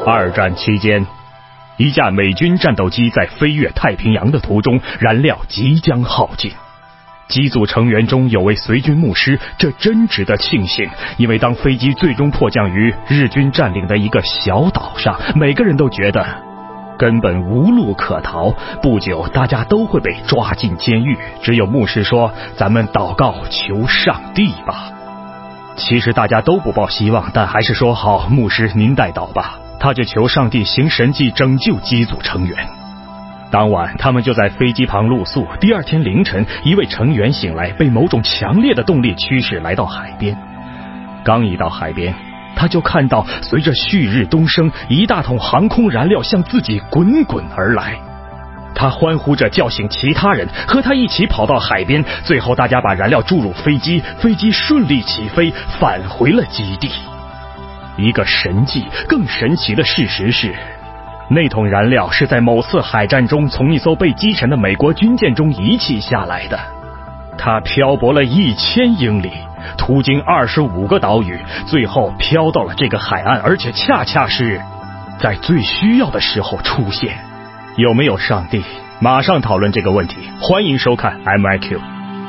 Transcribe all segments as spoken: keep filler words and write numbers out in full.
二战期间，一架美军战斗机在飞越太平洋的途中，燃料即将耗尽。机组成员中有位随军牧师，这真值得庆幸，因为当飞机最终迫降于日军占领的一个小岛上，每个人都觉得根本无路可逃，不久大家都会被抓进监狱。只有牧师说：“咱们祷告求上帝吧。”其实大家都不抱希望，但还是说：“好，牧师您代祷吧。”他就求上帝行神迹拯救机组成员。当晚他们就在飞机旁露宿。第二天凌晨，一位成员醒来，被某种强烈的动力驱使来到海边。刚一到海边，他就看到随着旭日东升，一大桶航空燃料向自己滚滚而来。他欢呼着叫醒其他人，和他一起跑到海边。最后大家把燃料注入飞机，飞机顺利起飞，返回了基地。一个神迹，更神奇的事实是，那桶燃料是在某次海战中从一艘被击沉的美国军舰中遗弃下来的。它漂泊了一千英里，途经二十五个岛屿，最后飘到了这个海岸，而且恰恰是在最需要的时候出现。有没有上帝？马上讨论这个问题。欢迎收看 M I Q。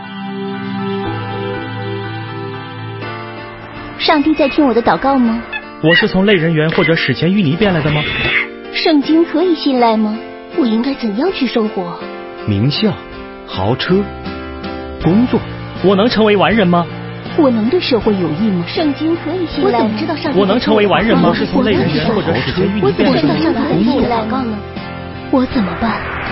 上帝在听我的祷告吗？ 我是从类人猿或者史前淤泥变来的吗？ 圣经可以信赖吗？我应该怎样去生活？ 名校、豪车、工作，我能成为完人吗？ 我能对社会有益吗？圣经可以信赖吗？我怎么知道上帝？ 我能成为完人吗？我是从类人猿或者史前淤泥变来的吗？ 我怎么知道上帝可以信赖吗？我怎么办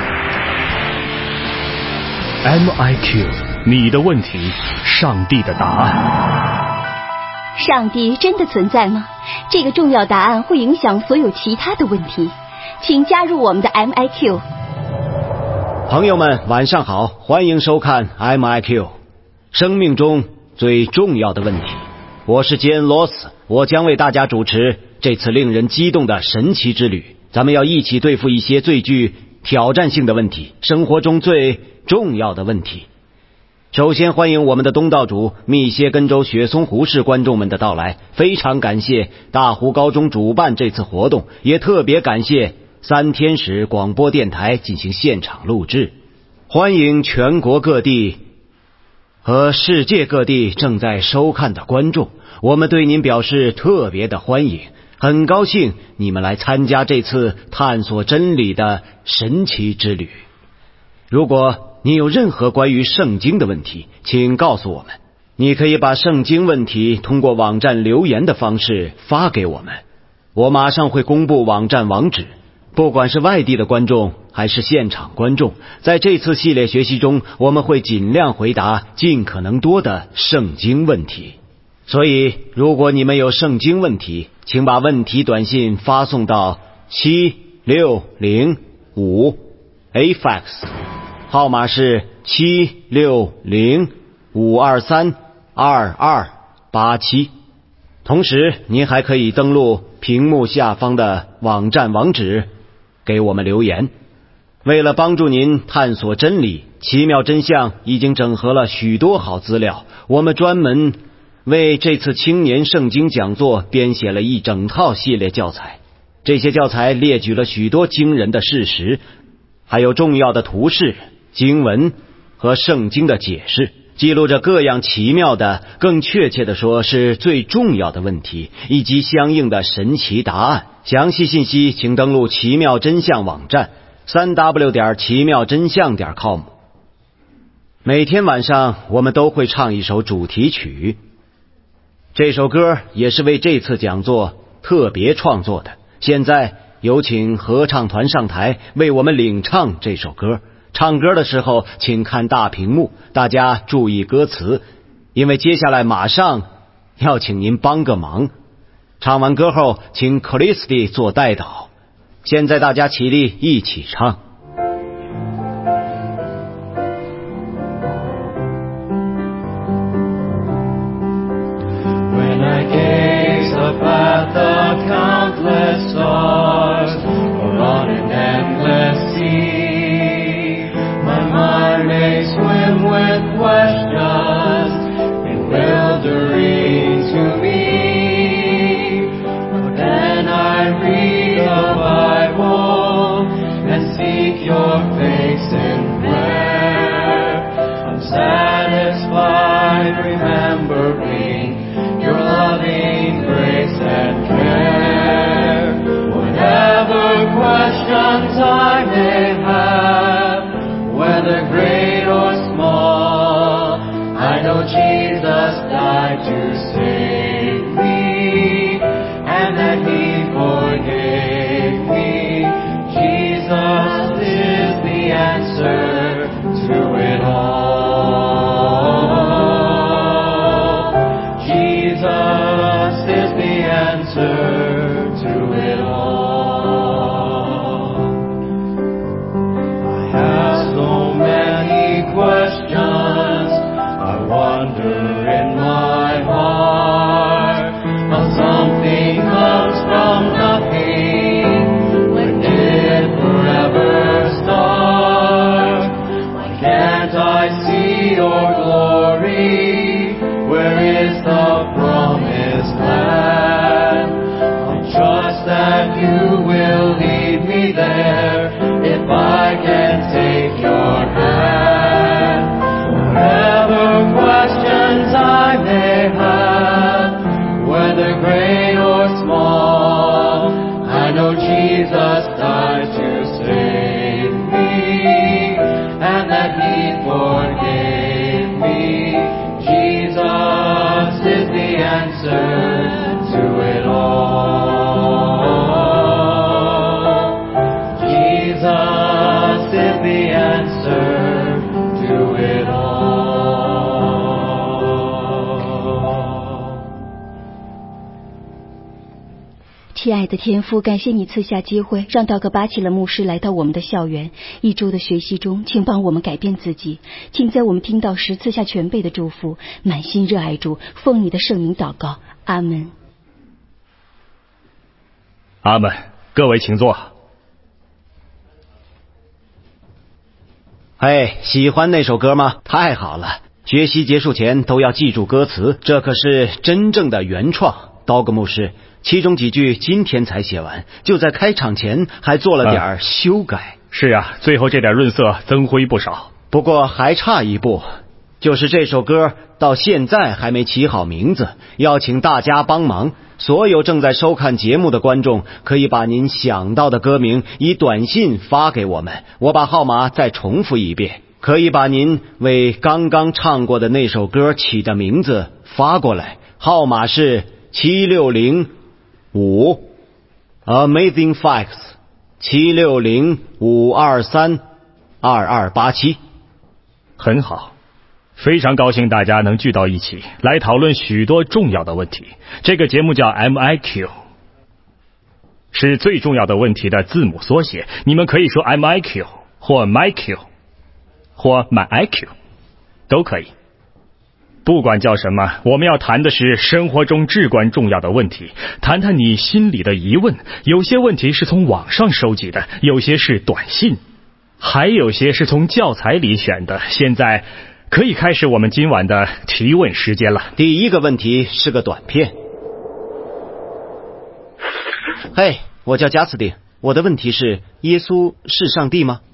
？M I Q， 你的问题，上帝的答案。 上帝真的存在吗？这个重要答案会影响所有其他的问题。请加入我们的 M I Q。 朋友们晚上好，欢迎收看 M I Q， 生命中最重要的问题。我是杰恩·罗斯，我将为大家主持这次令人激动的神奇之旅。咱们要一起对付一些最具挑战性的问题，生活中最重要的问题。首先欢迎我们的东道主密歇根州雪松湖市观众们的到来，非常感谢大湖高中主办这次活动，也特别感谢三天使广播电台进行现场录制。欢迎全国各地和世界各地正在收看的观众，我们对您表示特别的欢迎，很高兴你们来参加这次探索真理的神奇之旅。如果你有任何关于圣经的问题，请告诉我们。你可以把圣经问题通过网站留言的方式发给我们，我马上会公布网站网址。不管是外地的观众还是现场观众，在这次系列学习中，我们会尽量回答尽可能多的圣经问题。所以如果你们有圣经问题，请把问题短信发送到七六零五 A F A X， 号码是七六零五二三二二八七。同时您还可以登录屏幕下方的网站网址给我们留言。为了帮助您探索真理，奇妙真相已经整合了许多好资料，我们专门为这次青年圣经讲座编写了一整套系列教材。这些教材列举了许多惊人的事实，还有重要的图示、经文和圣经的解释，记录着各样奇妙的，更确切地说是最重要的问题，以及相应的神奇答案。详细信息请登录奇妙真相网站 三 w 点奇妙真相点 com。 每天晚上我们都会唱一首主题曲，这首歌也是为这次讲座特别创作的。现在有请合唱团上台为我们领唱这首歌。唱歌的时候请看大屏幕，大家注意歌词，因为接下来马上要请您帮个忙。唱完歌后请 Christy 做代祷。现在大家起立一起唱。 When I gaze up at the countless stars or on an endless sea, my mind may swim with questions bewildering to me. But then I read died to save me, and that He forgave me. Jesus is the answer to it all. Jesus is the answer to it all. I have so many questions. I wonder in my heart how something comes from nothing. When did forever start? Why can't I see your glory? Where is the promised land? I trust that you will lead me there if I can take your hand. Whatever questions I may have, whether great or small, I know Jesus died to save me, and that He forgave me. Jesus is the answer to it all. Jesus is the answer to it all. 亲爱的天父，感谢你赐下机会，让道格巴奇勒牧师来到我们的校园。一周的学习中，请帮我们改变自己，请在我们听到时赐下全备的祝福，满心热爱主，奉你的圣名祷告，阿门。 阿门。各位请坐。 哎，喜欢那首歌吗？太好了！学习结束前都要记住歌词，这可是真正的原创。道格牧师，其中几句今天才写完，就在开场前还做了点修改。 嗯、是啊，最后这点润色增辉不少。 不过还差一步，就是这首歌到现在还没起好名字，要请大家帮忙。所有正在收看节目的观众，可以把您想到的歌名以短信发给我们，我把号码再重复一遍，可以把您为刚刚唱过的那首歌起的名字发过来，号码是七六零五 Amazing Facts 七六零五二三二二八七。 很好，非常高兴大家能聚到一起来讨论许多重要的问题。这个节目叫 M I Q， 是最重要的问题的字母缩写，你们可以说 M I Q 或 MyQ 或 MyIQ 都可以。不管叫什么，我们要谈的是生活中至关重要的问题，谈谈你心里的疑问。有些问题是从网上收集的，有些是短信，还有些是从教材里选的。现在可以开始我们今晚的提问时间了。 第一个问题是个短片。嘿，我叫加斯汀，我的问题是：耶稣是上帝吗？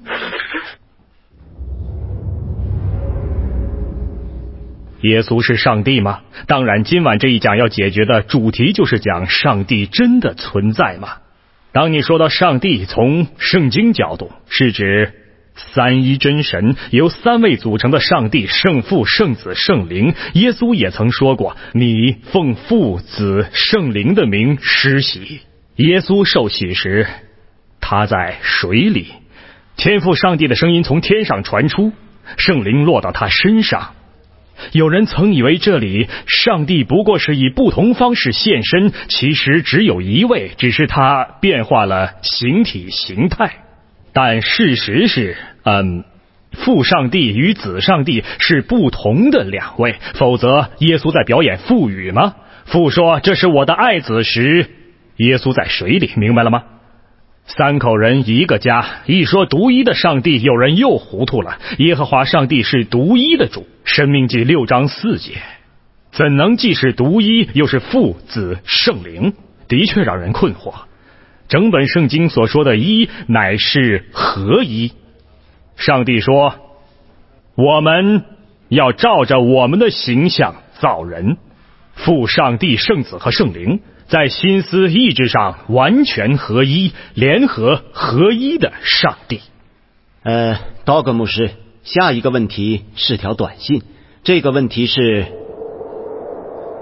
耶稣是上帝吗？当然，今晚这一讲要解决的主题就是讲上帝真的存在吗？当你说到上帝，从圣经角度是指三一真神，由三位组成的上帝，圣父、圣子、圣灵。耶稣也曾说过，你奉父子圣灵的名施洗。耶稣受洗时，他在水里，天父上帝的声音从天上传出，圣灵落到他身上。有人曾以为这里上帝不过是以不同方式现身，其实只有一位，只是他变化了形体形态。但事实是，嗯，父上帝与子上帝是不同的两位，否则耶稣在表演父语吗？父说这是我的爱子时，耶稣在水里，明白了吗？三口人一个家，一说独一的上帝，有人又糊涂了。耶和华上帝是独一的主，申命记六章四节，怎能既是独一，又是父子圣灵？的确让人困惑。整本圣经所说的一，乃是合一。上帝说，我们要照着我们的形象造人。父上帝、圣子和圣灵在心思意志上完全合一，联合合一的上帝。 呃，道格牧师，下一个问题是条短信。这个问题是：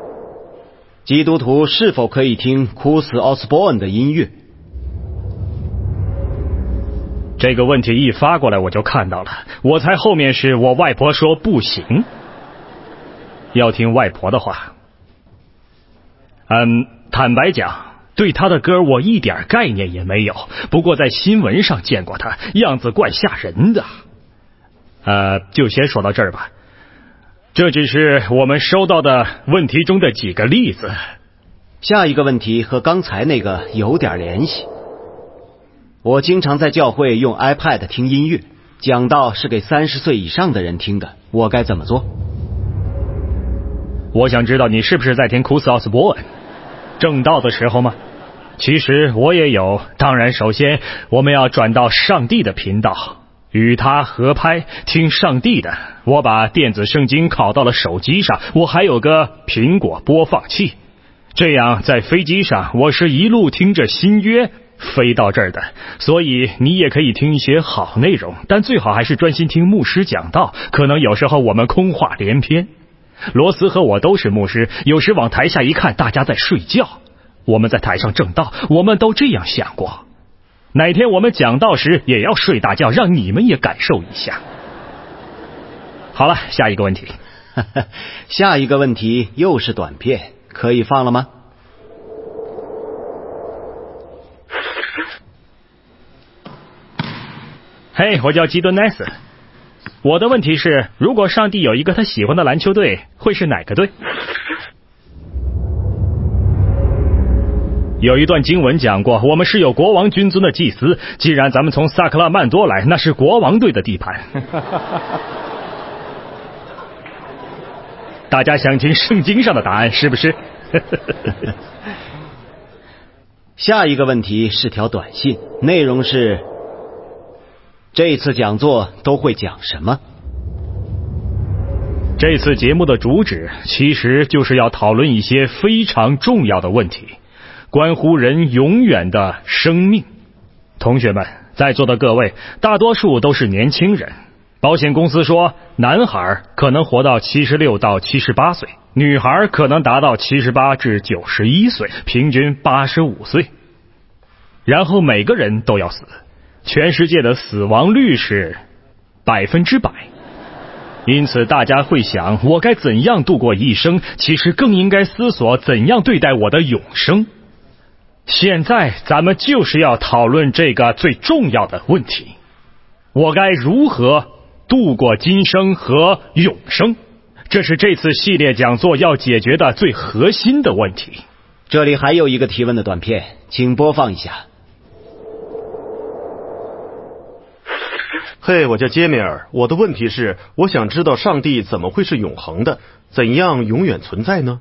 基督徒是否可以听库斯奥斯伯恩的音乐？ 这个问题一发过来我就看到了，我猜后面是我外婆说不行。要听外婆的话。嗯，坦白讲，对她的歌我一点概念也没有，不过在新闻上见过她，样子怪吓人的。呃，就先说到这儿吧。这只是我们收到的问题中的几个例子。 下一个问题和刚才那个有点联系。我经常在教会用 iPad 听音乐，讲道是给三十岁以上的人听的，我该怎么做？ 我想知道你是不是在听库斯奥斯伯恩正道的时候吗？其实我也有，当然首先我们要转到上帝的频道，与他合拍，听上帝的。我把电子圣经拷到了手机上，我还有个苹果播放器，这样在飞机上我是一路听着新约飞到这儿的。所以你也可以听一些好内容，但最好还是专心听牧师讲道，可能有时候我们空话连篇。罗斯和我都是牧师，有时往台下一看，大家在睡觉，我们在台上正道，我们都这样想过，哪天我们讲道时也要睡大觉，让你们也感受一下。好了，下一个问题。 下一个问题又是短片，可以放了吗？ 嘿，我叫基顿奈斯。我的问题是，如果上帝有一个他喜欢的篮球队，会是哪个队？有一段经文讲过，我们是有国王君尊的祭司，既然咱们从萨克拉曼多来，那是国王队的地盘。大家想听圣经上的答案是不是？ 下一个问题是条短信，内容是这次讲座都会讲什么？ 这次节目的主旨其实就是要讨论一些非常重要的问题，关乎人永远的生命。同学们，在座的各位大多数都是年轻人，保险公司说男孩可能活到七十六到七十八岁，女孩可能达到七十八至九十一岁，平均八十五岁。然后每个人都要死，全世界的死亡率是百分之百。因此大家会想，我该怎样度过一生？其实更应该思索怎样对待我的永生。现在咱们就是要讨论这个最重要的问题，我该如何度过今生和永生？这是这次系列讲座要解决的最核心的问题。 这里还有一个提问的短片，请播放一下。 嘿，我叫杰米尔，我的问题是，我想知道上帝怎么会是永恒的，怎样永远存在呢？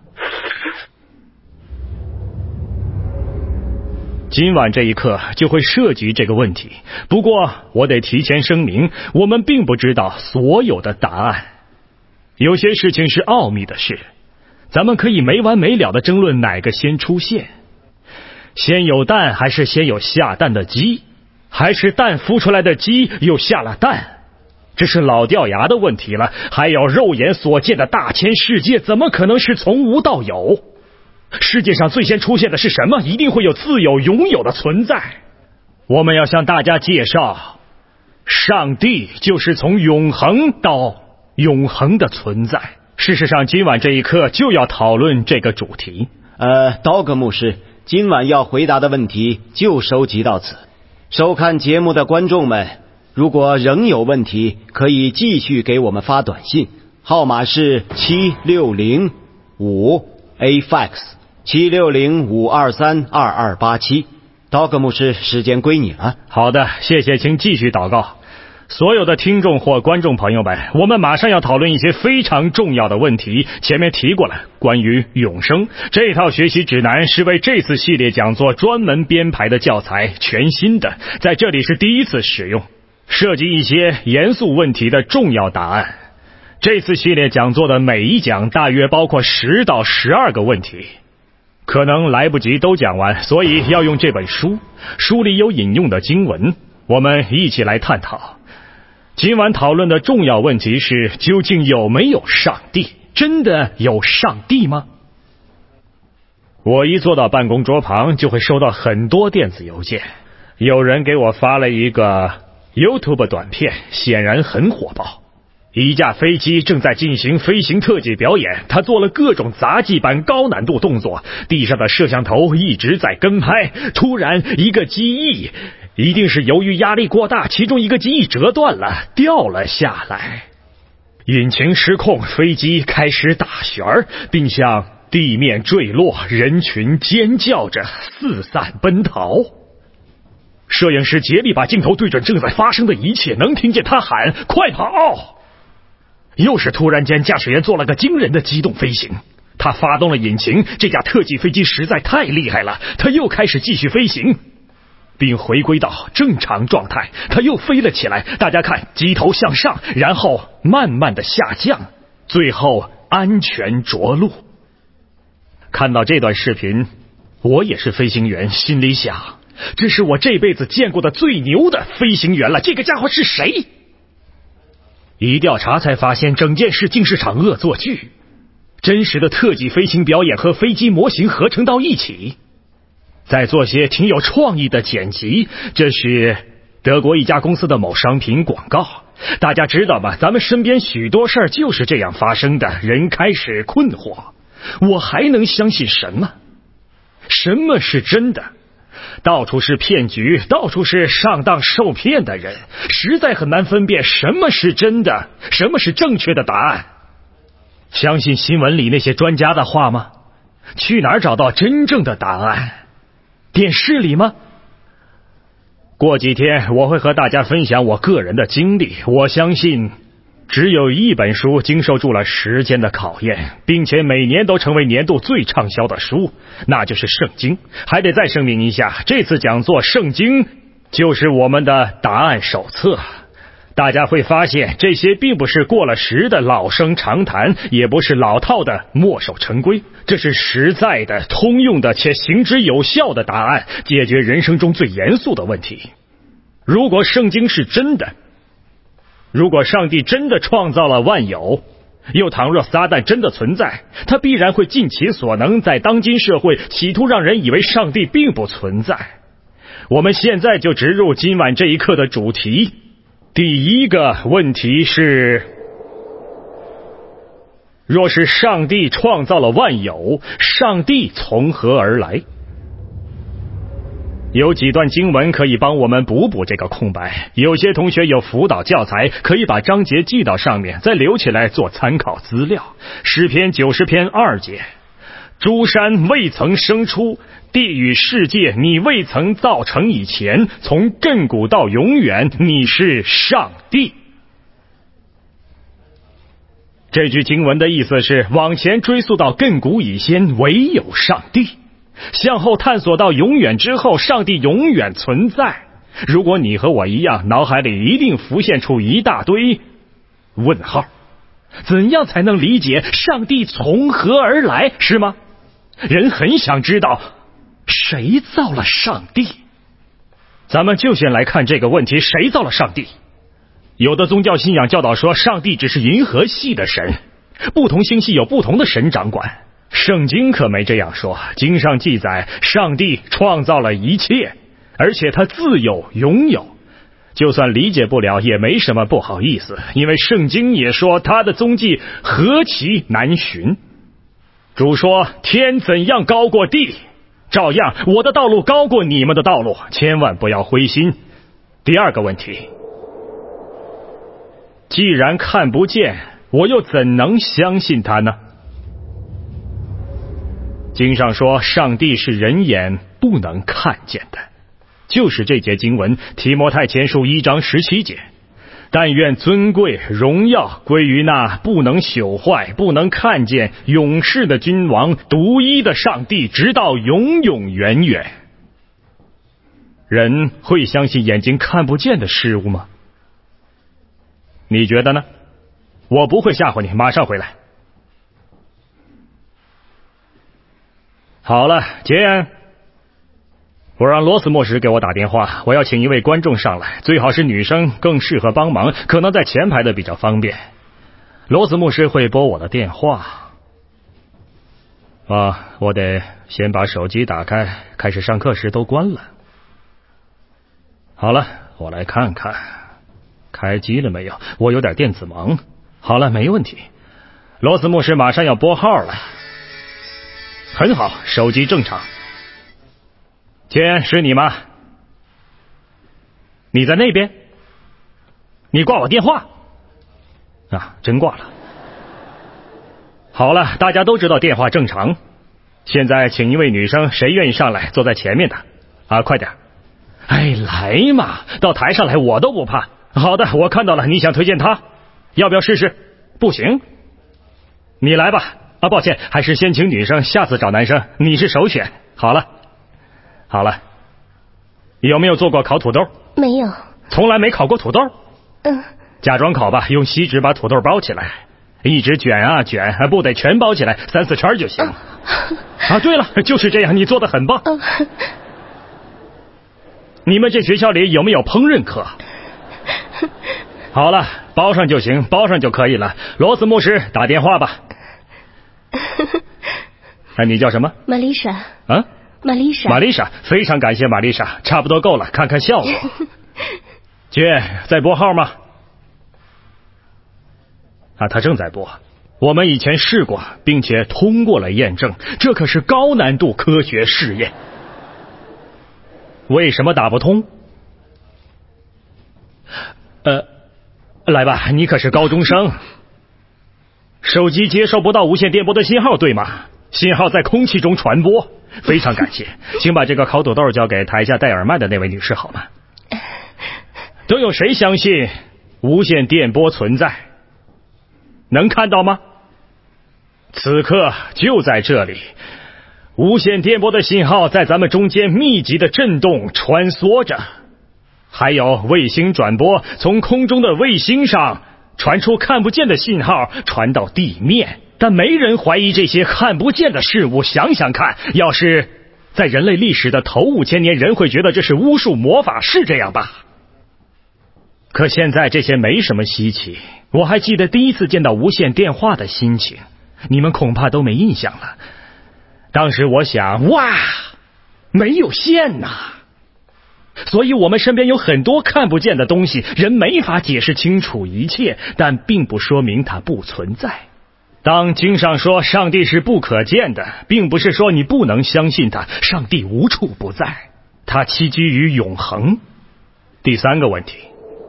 今晚这一课就会涉及这个问题，不过我得提前声明，我们并不知道所有的答案，有些事情是奥秘的事，咱们可以没完没了的争论哪个先出现，先有蛋还是先有下蛋的鸡，还是蛋孵出来的鸡又下了蛋，这是老掉牙的问题了。还有肉眼所见的大千世界，怎么可能是从无到有？世界上最先出现的是什么？一定会有自有永有的存在。我们要向大家介绍，上帝就是从永恒到永恒的存在。事实上，今晚这一课就要讨论这个主题。 呃，道格牧师，今晚要回答的问题就收集到此。收看节目的观众们，如果仍有问题，可以继续给我们发短信，号码是七六零五 A Fax 七六零五二三二二八七。道格牧师，时间归你了。 好的，谢谢，请继续祷告。所有的听众或观众朋友们，我们马上要讨论一些非常重要的问题。前面提过了，关于永生，这套学习指南是为这次系列讲座专门编排的教材，全新的，在这里是第一次使用，涉及一些严肃问题的重要答案。这次系列讲座的每一讲大约包括十到十二个问题，可能来不及都讲完，所以要用这本书，书里有引用的经文，我们一起来探讨。今晚讨论的重要问题是，究竟有没有上帝？真的有上帝吗？ 我一坐到办公桌旁，就会收到很多电子邮件，有人给我发了一个 YouTube 短片，显然很火爆。一架飞机正在进行飞行特技表演，他做了各种杂技般高难度动作，地上的摄像头一直在跟拍。突然一个机翼，一定是由于压力过大，其中一个机翼折断了，掉了下来。引擎失控，飞机开始打旋儿，并向地面坠落，人群尖叫着四散奔逃。摄影师竭力把镜头对准正在发生的一切，能听见他喊快跑。又是突然间，驾驶员做了个惊人的机动飞行，他发动了引擎，这架特技飞机实在太厉害了，他又开始继续飞行，并回归到正常状态。他又飞了起来，大家看，机头向上，然后慢慢的下降，最后安全着陆。看到这段视频，我也是飞行员，心里想，这是我这辈子见过的最牛的飞行员了，这个家伙是谁？一调查才发现，整件事竟是场恶作剧，真实的特技飞行表演和飞机模型合成到一起，再做些挺有创意的剪辑。这是德国一家公司的某商品广告，大家知道吗？咱们身边许多事儿就是这样发生的。人开始困惑，我还能相信什么？什么是真的？到处是骗局，到处是上当受骗的人，实在很难分辨什么是真的，什么是正确的答案。相信新闻里那些专家的话吗？去哪儿找到真正的答案？电视里吗？过几天我会和大家分享我个人的经历。我相信只有一本书经受住了时间的考验，并且每年都成为年度最畅销的书，那就是圣经。还得再声明一下，这次讲座圣经就是我们的答案手册。大家会发现，这些并不是过了时的老生常谈，也不是老套的墨守成规，这是实在的、通用的且行之有效的答案，解决人生中最严肃的问题。如果圣经是真的，如果上帝真的创造了万有，又倘若撒旦真的存在，他必然会尽其所能，在当今社会企图让人以为上帝并不存在。我们现在就直入今晚这一课的主题。第一个问题是，若是上帝创造了万有，上帝从何而来？有几段经文可以帮我们补补这个空白。有些同学有辅导教材，可以把章节记到上面，再留起来做参考资料。诗篇九十篇二节，诸山未曾生出，地与世界你未曾造成以前，从亘古到永远，你是上帝。这句经文的意思是，往前追溯到亘古以先，唯有上帝；向后探索到永远之后，上帝永远存在。如果你和我一样，脑海里一定浮现出一大堆问号。怎样才能理解上帝从何而来，是吗？人很想知道谁造了上帝。咱们就先来看这个问题，谁造了上帝？有的宗教信仰教导说，上帝只是银河系的神，不同星系有不同的神掌管。圣经可没这样说，经上记载，上帝创造了一切，而且他自有拥有。就算理解不了也没什么不好意思，因为圣经也说他的踪迹何其难寻。主说，天怎样高过地，照样我的道路高过你们的道路，千万不要灰心。第二个问题，既然看不见，我又怎能相信他呢？经上说，上帝是人眼不能看见的，就是这节经文，提摩太前书一章十七节。但愿尊贵荣耀归于那不能朽坏、不能看见、永世的君王，独一的上帝，直到永永远远。人会相信眼睛看不见的事物吗？你觉得呢？我不会吓唬你，马上回来。好了，杰恩，我让罗斯牧师给我打电话，我要请一位观众上来，最好是女生，更适合帮忙，可能在前排的比较方便。罗斯牧师会拨我的电话。 啊，我得先把手机打开，开始上课时都关了。好了，我来看看开机了没有，我有点电子盲。好了，没问题。罗斯牧师马上要拨号了。很好，手机正常。亲，是你吗？你在那边？你挂我电话？啊，真挂了。好了，大家都知道电话正常。现在请一位女生，谁愿意上来坐在前面的？啊，快点。哎，来嘛，到台上来，我都不怕。好的，我看到了，你想推荐她，要不要试试？不行，你来吧。啊，抱歉，还是先请女生，下次找男生，你是首选。好了，好了，有没有做过烤土豆？ 没有。 从来没烤过土豆？ 嗯。 假装烤吧，用锡纸把土豆包起来，一直卷啊卷，不得全包起来，三四圈就行。啊，对了，就是这样，你做得很棒。 嗯。 你们这学校里有没有烹饪课？好了，包上就行，包上就可以了。罗斯牧师，打电话吧。哎，你叫什么？ 玛丽莎。 啊？ 玛丽莎。 玛丽莎，非常感谢玛丽莎，差不多够了，看看效果。姐，在拨号吗？啊，他正在拨。我们以前试过，并且通过了验证，这可是高难度科学试验。为什么打不通？呃，来吧，你可是高中生，手机接收不到无线电波的信号，对吗？信号在空气中传播。非常感谢，请把这个烤土豆交给台下戴耳麦的那位女士好吗？都有谁相信无线电波存在？能看到吗？此刻就在这里，无线电波的信号在咱们中间密集的震动穿梭着，还有卫星转播，从空中的卫星上传出看不见的信号传到地面，但没人怀疑这些看不见的事物。想想看，要是在人类历史的头五千年，人会觉得这是巫术魔法，是这样吧？可现在这些没什么稀奇，我还记得第一次见到无线电话的心情，你们恐怕都没印象了。当时我想，哇，没有线呐！所以我们身边有很多看不见的东西，人没法解释清楚一切，但并不说明它不存在。当经上说上帝是不可见的，并不是说你不能相信他，上帝无处不在，他栖居于永恒。第三个问题，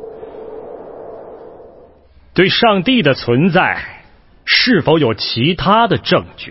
对上帝的存在是否有其他的证据？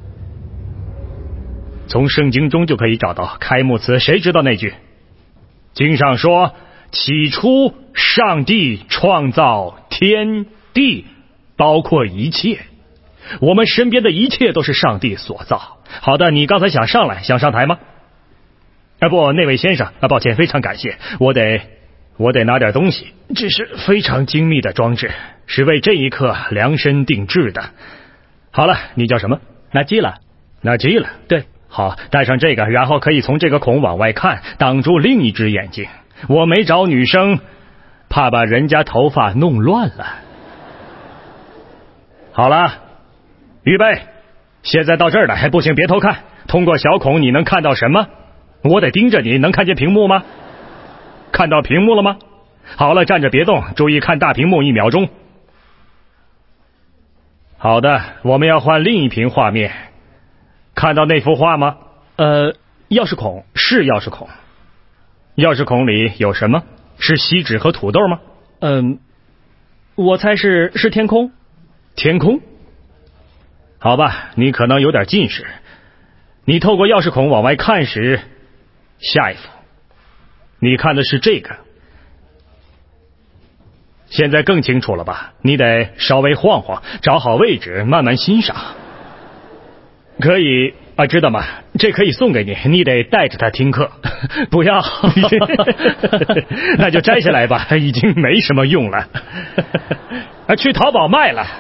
从圣经中就可以找到开幕词，谁知道那句？经上说，起初上帝创造天地，包括一切。我们身边的一切都是上帝所造。好的，你刚才想上来，想上台吗？啊不，那位先生啊，抱歉，非常感谢，我得我得拿点东西，这是非常精密的装置，是为这一刻量身定制的。好了，你叫什么？纳基了。纳基了，对。好，戴上这个，然后可以从这个孔往外看，挡住另一只眼睛。我没找女生，怕把人家头发弄乱了。好了，预备，现在到这儿了，还不行，别偷看。通过小孔你能看到什么？我得盯着你，能看见屏幕吗？看到屏幕了吗？好了，站着别动，注意看大屏幕一秒钟。好的，我们要换另一屏画面。看到那幅画吗？呃，钥匙孔，是钥匙孔。钥匙孔里有什么？是锡纸和土豆吗？嗯，我猜是是天空。天空？好吧，你可能有点近视。你透过钥匙孔往外看时，下一幅，你看的是这个。现在更清楚了吧？你得稍微晃晃，找好位置，慢慢欣赏。可以啊，知道吗？这可以送给你，你得带着它听课。不要，那就摘下来吧，已经没什么用了。啊，去淘宝卖了。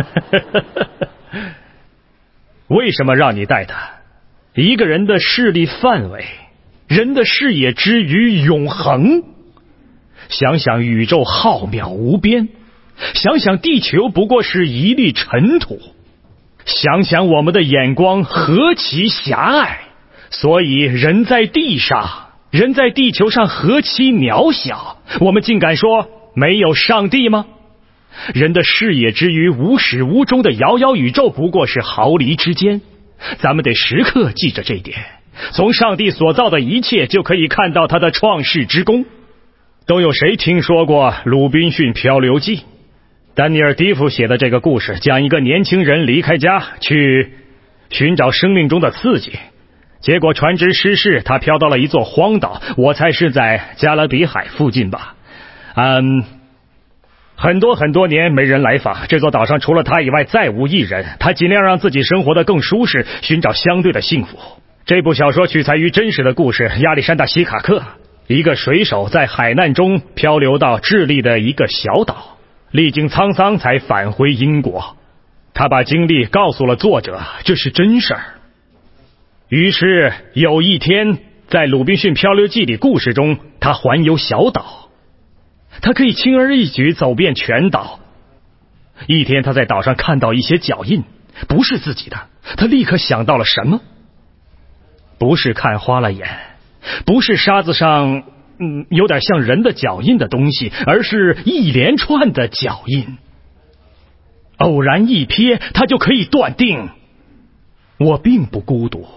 为什么让你带它？一个人的视力范围，人的视野之于永恒。想想宇宙浩渺无边，想想地球不过是一粒尘土。 想想我们的眼光何其狭隘，所以人在地上，人在地球上何其渺小，我们竟敢说没有上帝吗？人的视野之于无始无终的遥遥宇宙不过是毫厘之间，咱们得时刻记着这一点。从上帝所造的一切就可以看到他的创世之功。都有谁听说过《鲁滨逊漂流记》？丹尼尔·迪夫写的这个故事，讲一个年轻人离开家去寻找生命中的刺激，结果船只失事，他飘到了一座荒岛，我猜是在加勒比海附近吧。嗯，很多很多年没人来访，这座岛上除了他以外再无一人，他尽量让自己生活得更舒适，寻找相对的幸福。这部小说取材于真实的故事，亚历山大·希卡克，一个水手在海难中漂流到智利的一个小岛，历经沧桑才返回英国。他把经历告诉了作者，这是真事儿。于是有一天，在《鲁滨逊漂流记》里故事中，他环游小岛，他可以轻而易举走遍全岛。一天他在岛上看到一些脚印，不是自己的，他立刻想到了什么？不是看花了眼，不是沙子上嗯有点像人的脚印的东西，而是一连串的脚印。偶然一瞥，他就可以断定我并不孤独。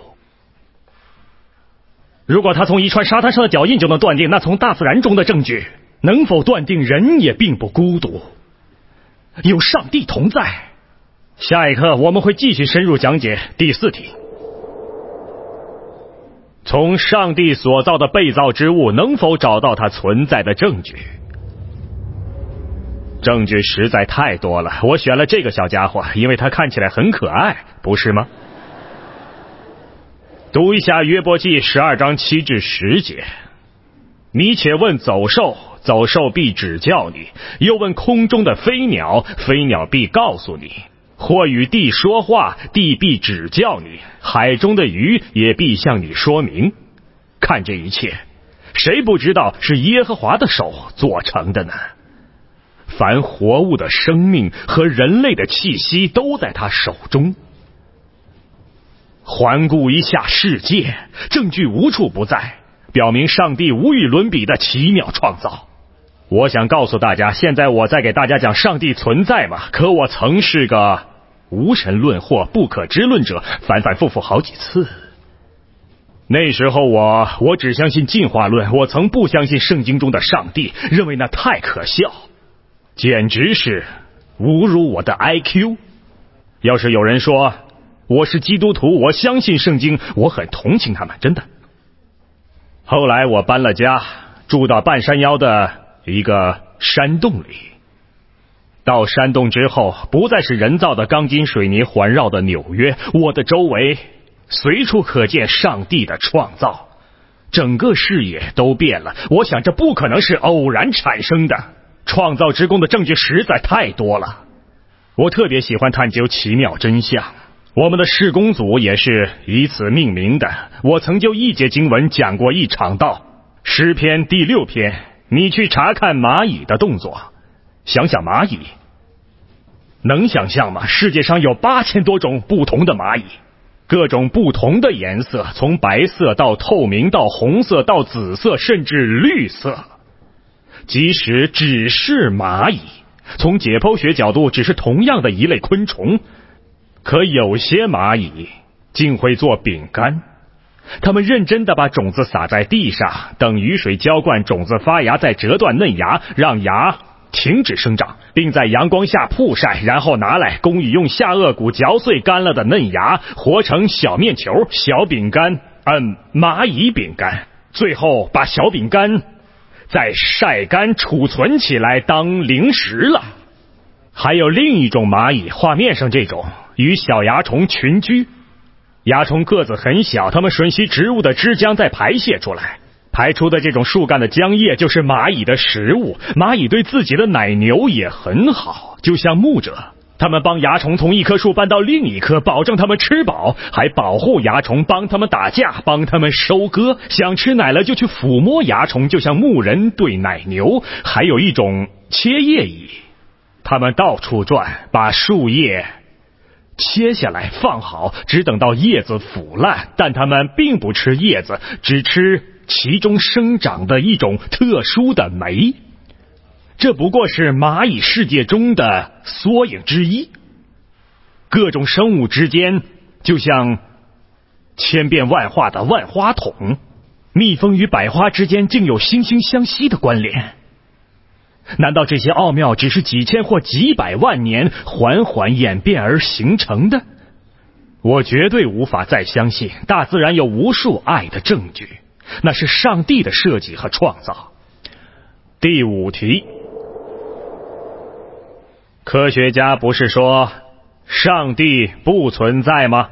如果他从一串沙滩上的脚印就能断定，那从大自然中的证据能否断定人也并不孤独？有上帝同在。下一课我们会继续深入讲解第四题。从上帝所造的被造之物能否找到它存在的证据？证据实在太多了，我选了这个小家伙，因为他看起来很可爱，不是吗？读一下约伯记十二章七至十节。你且问走兽，走兽必指教你；又问空中的飞鸟，飞鸟必告诉你；或与地说话，地必指教你；海中的鱼也必向你说明。看这一切，谁不知道是耶和华的手做成的呢？凡活物的生命和人类的气息都在他手中。环顾一下世界，证据无处不在，表明上帝无与伦比的奇妙创造。我想告诉大家，现在我在给大家讲上帝存在嘛，可我曾是个无神论或不可知论者，反反复复好几次。那时候我我只相信进化论，我曾不相信圣经中的上帝，认为那太可笑，简直是侮辱我的 I Q。 要是有人说我是基督徒，我相信圣经，我很同情他们，真的。后来我搬了家，住到半山腰的一个山洞里。到山洞之后，不再是人造的钢筋水泥环绕的纽约，我的周围随处可见上帝的创造，整个视野都变了。我想这不可能是偶然产生的，创造之功的证据实在太多了。我特别喜欢探究奇妙真相，我们的事工组也是以此命名的。我曾就一节经文讲过一场道，诗篇第六篇，你去查看蚂蚁的动作。想想蚂蚁，能想象吗？世界上有八千多种不同的蚂蚁，各种不同的颜色，从白色到透明到红色到紫色，甚至绿色。即使只是蚂蚁，从解剖学角度只是同样的一类昆虫，可有些蚂蚁竟会做饼干。它们认真地把种子撒在地上，等雨水浇灌，种子发芽，再折断嫩芽，让芽停止生长，并在阳光下曝晒，然后拿来供以用下颚骨嚼碎干了的嫩芽和成小面球、小饼干，嗯，蚂蚁饼干。最后把小饼干再晒干储存起来当零食了。还有另一种蚂蚁，画面上这种，与小蚜虫群居。蚜虫个子很小，它们吮吸植物的汁浆再排泄出来，排出的这种树干的浆液就是蚂蚁的食物。蚂蚁对自己的奶牛也很好，就像牧者，他们帮蚜虫从一棵树搬到另一棵，保证它们吃饱，还保护蚜虫，帮它们打架，帮它们收割，想吃奶了就去抚摸蚜虫，就像牧人对奶牛。还有一种切叶蚁，它们到处转，把树叶切下来放好，只等到叶子腐烂，但它们并不吃叶子，只吃其中生长的一种特殊的酶。这不过是蚂蚁世界中的缩影之一。各种生物之间就像千变万化的万花筒，蜜蜂与百花之间竟有惺惺相惜的关联。难道这些奥妙只是几千或几百万年缓缓演变而形成的？我绝对无法再相信大自然有无数爱的证据，那是上帝的设计和创造。第五题，科学家不是说上帝不存在吗？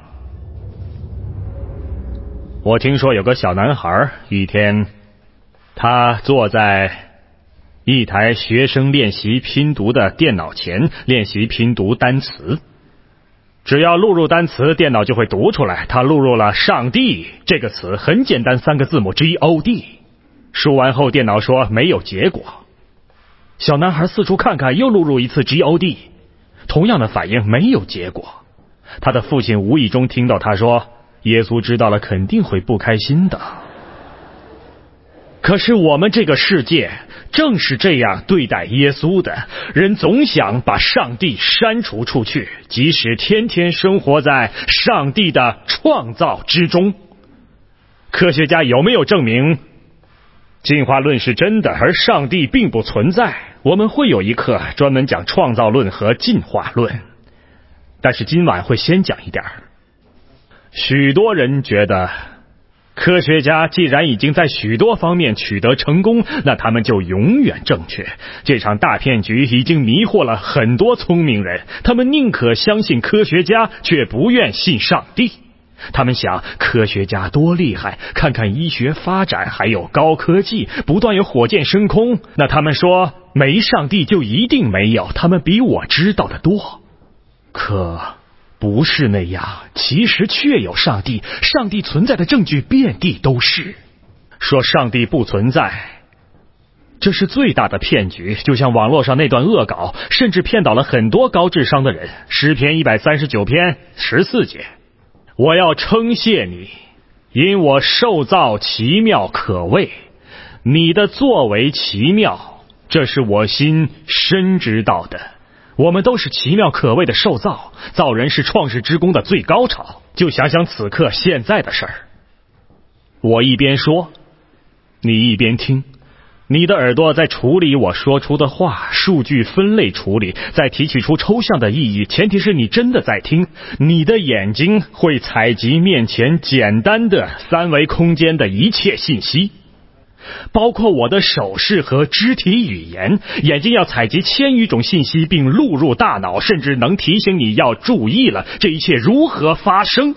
我听说有个小男孩，一天他坐在一台学生练习拼读的电脑前练习拼读单词，只要录入单词，电脑就会读出来。他录入了上帝这个词，很简单，三个字母 G O D。 输完后电脑说没有结果。小男孩四处看看，又录入一次 G O D， 同样的反应，没有结果。他的父亲无意中听到他说，耶稣知道了肯定会不开心的。可是我们这个世界正是这样对待耶稣的，人总想把上帝删除出去，即使天天生活在上帝的创造之中。科学家有没有证明进化论是真的，而上帝并不存在？我们会有一课专门讲创造论和进化论，但是今晚会先讲一点。许多人觉得科学家既然已经在许多方面取得成功，那他们就永远正确。这场大骗局已经迷惑了很多聪明人，他们宁可相信科学家，却不愿信上帝。他们想，科学家多厉害，看看医学发展，还有高科技，不断有火箭升空。那他们说没上帝就一定没有，他们比我知道的多。可不是那样，其实确有上帝，上帝存在的证据遍地都是。说上帝不存在，这是最大的骗局，就像网络上那段恶搞，甚至骗倒了很多高智商的人。诗篇一百三十九篇十四节，我要称谢你，因我受造奇妙可畏，你的作为奇妙，这是我心深知道的。我们都是奇妙可畏的受造，造人是创世之功的最高潮。就想想此刻现在的事儿，我一边说，你一边听，你的耳朵在处理我说出的话，数据分类处理，再提取出抽象的意义，前提是你真的在听。你的眼睛会采集面前简单的三维空间的一切信息，包括我的手势和肢体语言。眼睛要采集千余种信息并录入大脑，甚至能提醒你要注意了。这一切如何发生？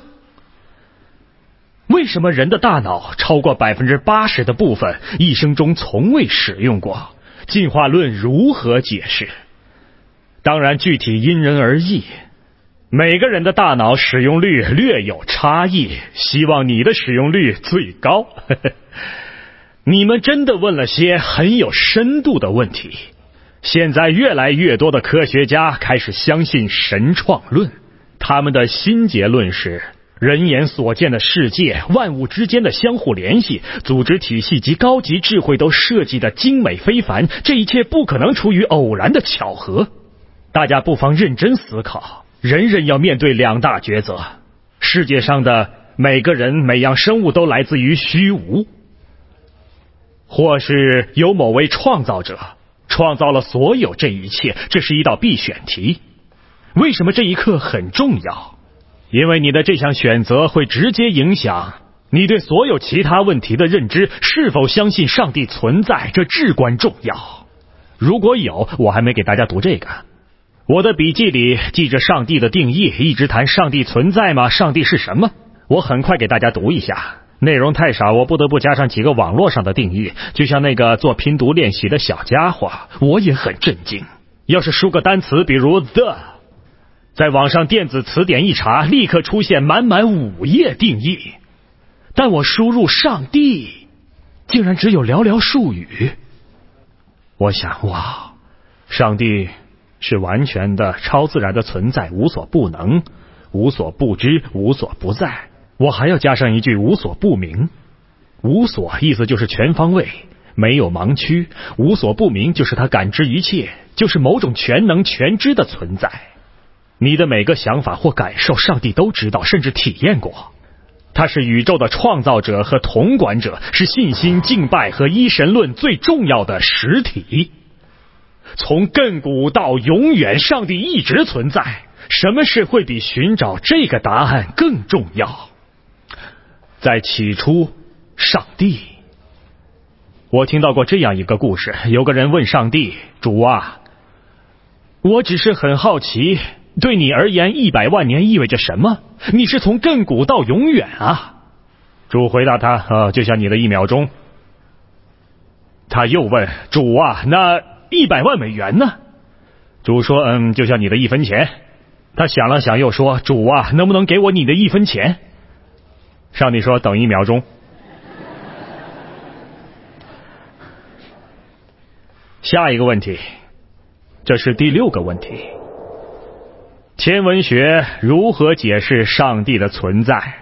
为什么人的大脑超过 百分之八十 的部分一生中从未使用过？进化论如何解释？当然具体因人而异，每个人的大脑使用率略有差异，希望你的使用率最高。你们真的问了些很有深度的问题。现在越来越多的科学家开始相信神创论，他们的新结论是，人眼所见的世界，万物之间的相互联系，组织体系及高级智慧都设计得精美非凡，这一切不可能出于偶然的巧合。大家不妨认真思考，人人要面对两大抉择：世界上的每个人每样生物都来自于虚无，或是有某位创造者创造了所有这一切，这是一道必选题。为什么这一刻很重要？因为你的这项选择会直接影响你对所有其他问题的认知，是否相信上帝存在，这至关重要。如果有，我还没给大家读这个。我的笔记里记着上帝的定义，一直谈上帝存在吗？上帝是什么？我很快给大家读一下。内容太少，我不得不加上几个网络上的定义，就像那个做拼读练习的小家伙，我也很震惊。要是输个单词，比如 the， 在网上电子词典一查，立刻出现满满五页定义，但我输入上帝，竟然只有寥寥数语。我想，哇，上帝是完全的超自然的存在，无所不能， 无所不知，无所不在。我还要加上一句无所不明。无所意思就是全方位，没有盲区。无所不明就是他感知一切，就是某种全能全知的存在。你的每个想法或感受，上帝都知道，甚至体验过。他是宇宙的创造者和统管者，是信心、敬拜和一神论最重要的实体。从亘古到永远，上帝一直存在。什么事会比寻找这个答案更重要？在起初，上帝。我听到过这样一个故事，有个人问上帝：主啊，我只是很好奇，对你而言一百万年意味着什么？你是从亘古到永远啊。主回答他：呃，就像你的一秒钟。他又问：主啊，那一百万美元呢？主说：嗯，就像你的一分钱。他想了想又说：主啊，能不能给我你的一分钱？上帝说：等一秒钟。下一个问题，这是第六个问题。天文学如何解释上帝的存在？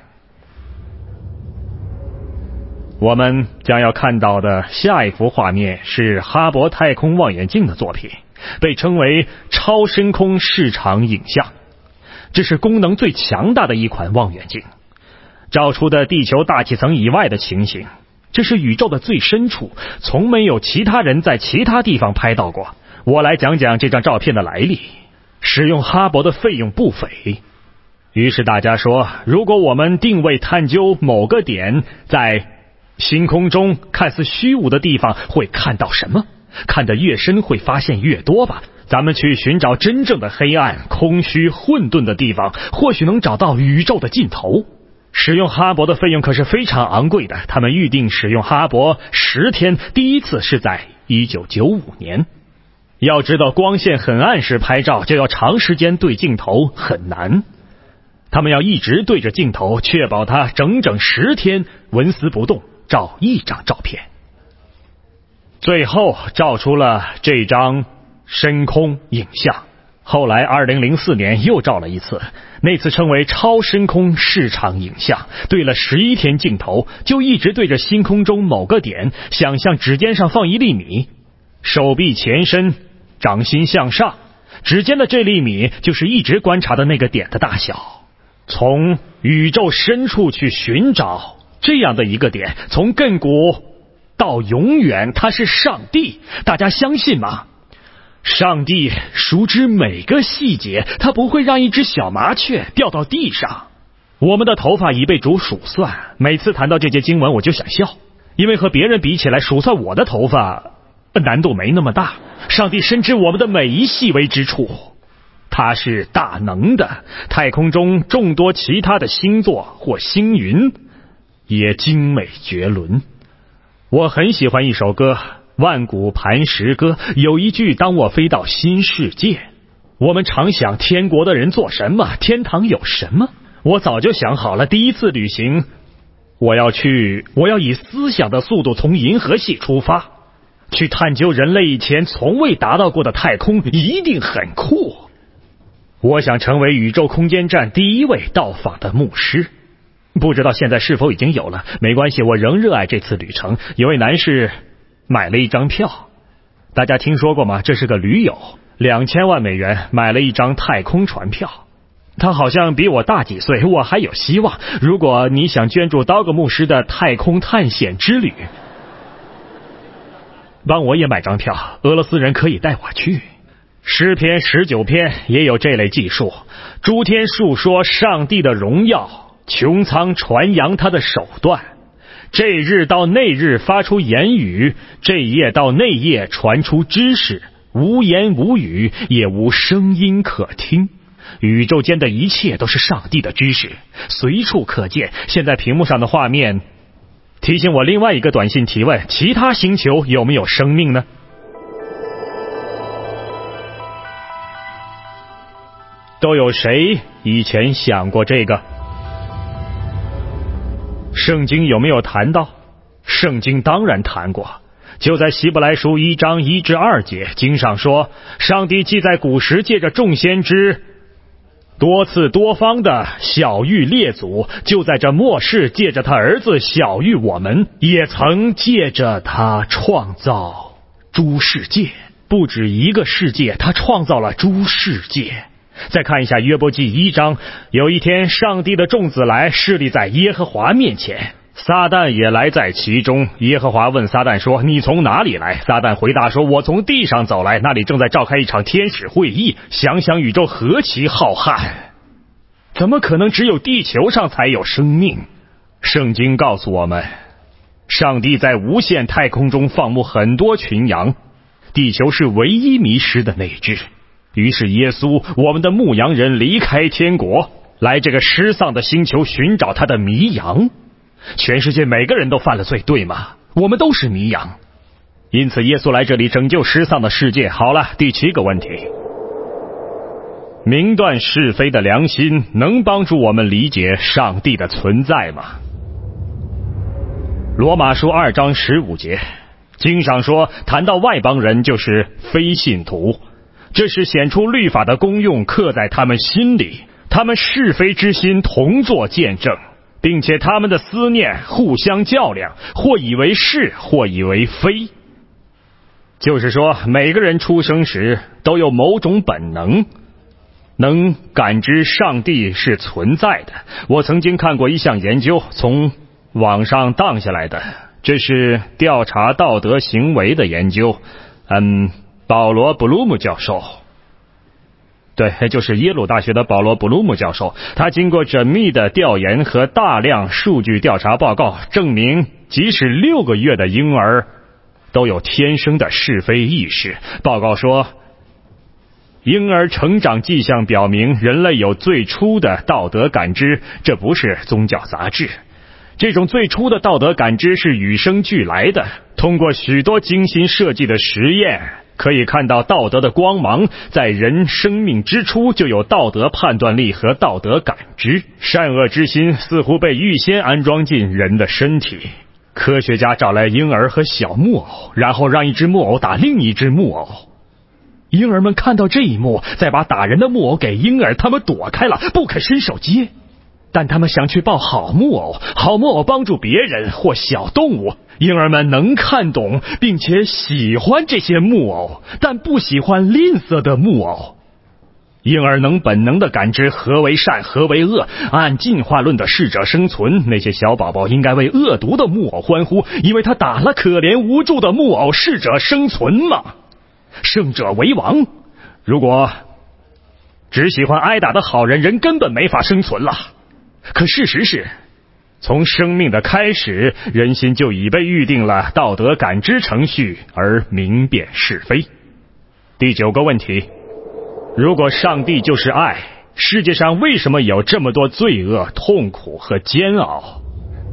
我们将要看到的下一幅画面是哈勃太空望远镜的作品，被称为超深空视场影像。这是功能最强大的一款望远镜，照出的地球大气层以外的情形。这是宇宙的最深处，从没有其他人在其他地方拍到过。我来讲讲这张照片的来历。使用哈勃的费用不菲。于是大家说，如果我们定位探究某个点，在星空中看似虚无的地方会看到什么？看得越深会发现越多吧。咱们去寻找真正的黑暗、空虚、混沌的地方，或许能找到宇宙的尽头。使用哈勃的费用可是非常昂贵的，他们预定使用哈勃十天，第一次是在一九九五年。要知道光线很暗时拍照就要长时间对镜头，很难。他们要一直对着镜头，确保它整整十天纹丝不动，照一张照片。最后照出了这张深空影像。后来二零零四年又照了一次，那次称为超深空视场影像，对了十一天镜头，就一直对着星空中某个点，想象指尖上放一粒米，手臂前伸，掌心向上，指尖的这粒米就是一直观察的那个点的大小。从宇宙深处去寻找这样的一个点，从亘古到永远，它是上帝，大家相信吗？上帝熟知每个细节，他不会让一只小麻雀掉到地上。我们的头发已被主数算，每次谈到这节经文我就想笑，因为和别人比起来，数算我的头发难度没那么大。上帝深知我们的每一细微之处，他是大能的。太空中众多其他的星座或星云也精美绝伦。我很喜欢一首歌，万古磐石歌，有一句，当我飞到新世界。我们常想天国的人做什么，天堂有什么。我早就想好了，第一次旅行我要去我要以思想的速度从银河系出发，去探究人类以前从未达到过的太空，一定很酷。我想成为宇宙空间站第一位到访的牧师，不知道现在是否已经有了，没关系，我仍热爱这次旅程。有位男士买了一张票，大家听说过吗？这是个驴友，两千万美元买了一张太空船票。他好像比我大几岁，我还有希望。如果你想捐助刀格牧师的太空探险之旅，帮我也买张票，俄罗斯人可以带我去。诗篇十九篇也有这类记述，诸天述说上帝的荣耀，穹苍传扬他的手段。这日到那日发出言语，这夜到那夜传出知识，无言无语，也无声音可听。宇宙间的一切都是上帝的知识，随处可见。现在屏幕上的画面提醒我另外一个短信提问：其他星球有没有生命呢？都有谁以前想过这个？圣经有没有谈到？圣经当然谈过，就在希伯来书一章一至二节，经上说，上帝既在古时借着众先知多次多方的晓谕列祖，就在这末世借着他儿子晓谕我们，也曾借着他创造诸世界。不止一个世界，他创造了诸世界。再看一下约伯记一章，有一天上帝的众子来，侍立在耶和华面前，撒旦也来在其中。耶和华问撒旦说，你从哪里来？撒旦回答说，我从地上走来，那里正在召开一场天使会议。想想宇宙何其浩瀚，怎么可能只有地球上才有生命？圣经告诉我们，上帝在无限太空中放牧很多群羊，地球是唯一迷失的那只。于是耶稣，我们的牧羊人，离开天国，来这个失丧的星球寻找他的迷羊。全世界每个人都犯了罪，对吗？我们都是迷羊，因此耶稣来这里拯救失丧的世界。好了，第七个问题，明断是非的良心能帮助我们理解上帝的存在吗？罗马书二章十五节，经上说，谈到外邦人就是非信徒，这是显出律法的功用刻在他们心里，他们是非之心同作见证，并且他们的思念互相较量，或以为是，或以为非。就是说，每个人出生时都有某种本能，能感知上帝是存在的。我曾经看过一项研究，从网上荡下来的，这是调查道德行为的研究。嗯，保罗·布鲁姆教授，对，就是耶鲁大学的保罗·布鲁姆教授，他经过缜密的调研和大量数据调查报告，证明即使六个月的婴儿都有天生的是非意识。报告说，婴儿成长迹象表明人类有最初的道德感知，这不是宗教杂志。这种最初的道德感知是与生俱来的，通过许多精心设计的实验，可以看到道德的光芒，在人生命之初就有道德判断力和道德感知。善恶之心似乎被预先安装进人的身体。科学家找来婴儿和小木偶，然后让一只木偶打另一只木偶。婴儿们看到这一幕，再把打人的木偶给婴儿，他们躲开了，不肯伸手接。但他们想去抱好木偶，好木偶帮助别人或小动物。婴儿们能看懂并且喜欢这些木偶，但不喜欢吝啬的木偶。婴儿能本能地感知何为善何为恶，按进化论的适者生存，那些小宝宝应该为恶毒的木偶欢呼，因为他打了可怜无助的木偶，适者生存嘛，胜者为王。如果只喜欢挨打的好人，人根本没法生存了。可事实是，从生命的开始，人心就已被预定了道德感知程序，而明辨是非。第九个问题，如果上帝就是爱，世界上为什么有这么多罪恶、痛苦和煎熬？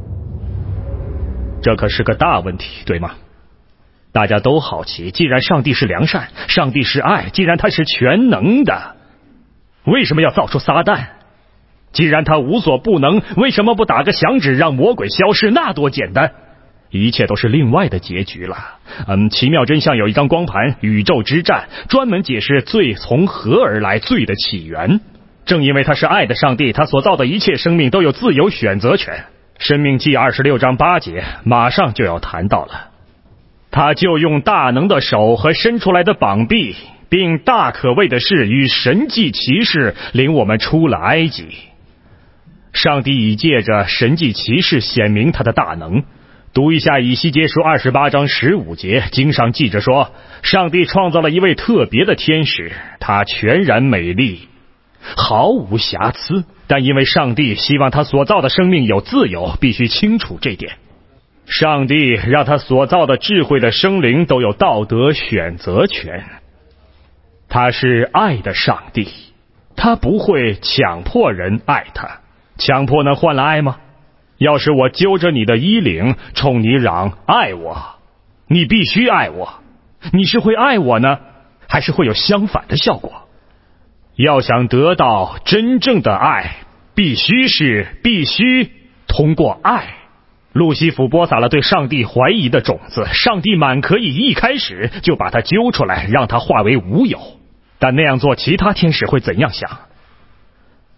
这可是个大问题，对吗？大家都好奇，既然上帝是良善，上帝是爱，既然他是全能的，为什么要造出撒旦？既然他无所不能，为什么不打个响指让魔鬼消失？那多简单！一切都是另外的结局了。嗯，奇妙真相有一张光盘，宇宙之战，专门解释罪从何而来，罪的起源。正因为他是爱的上帝，他所造的一切生命都有自由选择权。申命记二十六章八节马上就要谈到了。他就用大能的手和伸出来的膀臂，并大可畏的事与神迹奇事领我们出了埃及。上帝已借着神迹奇事显明他的大能。读一下以西结书二十八章十五节，经上记着说，上帝创造了一位特别的天使，他全然美丽，毫无瑕疵。但因为上帝希望他所造的生命有自由，必须清楚这点。上帝让他所造的智慧的生灵都有道德选择权。他是爱的上帝，他不会强迫人爱他。强迫能换来爱吗？要是我揪着你的衣领，冲你嚷爱我，你必须爱我，你是会爱我呢，还是会有相反的效果？要想得到真正的爱，必须是必须通过爱。路西弗播撒了对上帝怀疑的种子，上帝满可以一开始就把他揪出来，让他化为无有。但那样做，其他天使会怎样想？